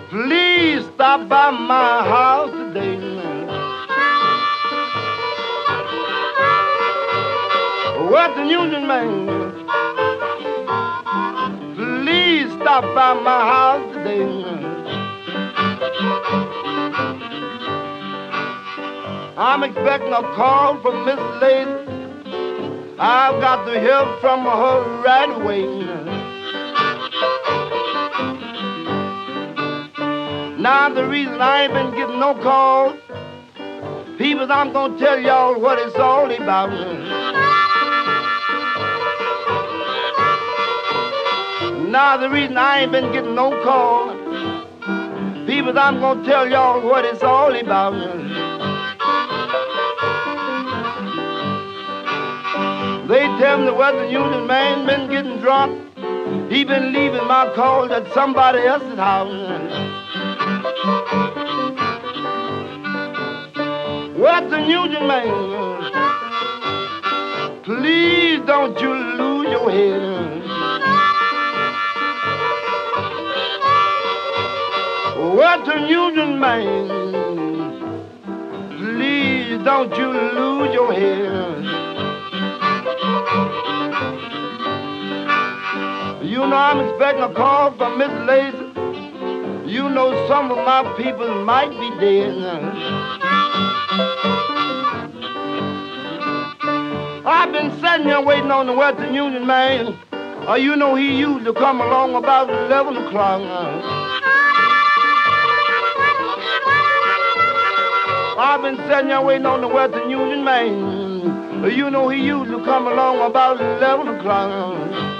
Please stop by my house today. Western Union man, please stop by my house today. I'm expecting a call from Miss Lady. I've got to hear from her right away. Now the reason I ain't been getting no calls, people, I'm gonna tell y'all what it's all about. Now the reason I ain't been getting no calls, people, I'm gonna tell y'all what it's all about. They tell me the Western Union man been getting drunk. He been leaving my calls at somebody else's house. Western Union man, please don't you lose your head. Western Union man, please don't you lose your head. You know I'm expecting a call from Miss Lacy. You know some of my people might be dead. I've been sitting here waiting on the Western Union man. You know he used to come along about 11 o'clock. I've been sitting here waiting on the Western Union man. You know he used to come along about 11 o'clock.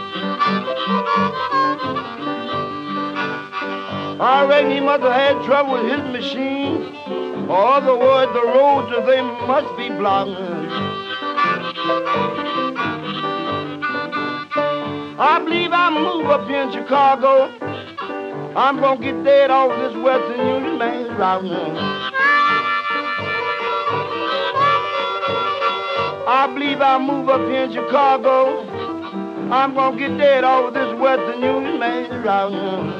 I reckon he must have had trouble with his machine, or other words, the roads, they must be blocked. I believe I'll move up here in Chicago. I'm gonna get dead off this Western Union man's route now. I believe I'll move up here in Chicago. I'm gonna get dead off this Western Union man's route now.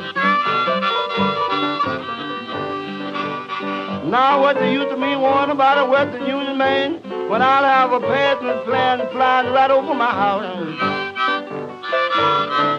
Now what do you to me want about a Western Union man when I'll have a passing plane flying right over my house?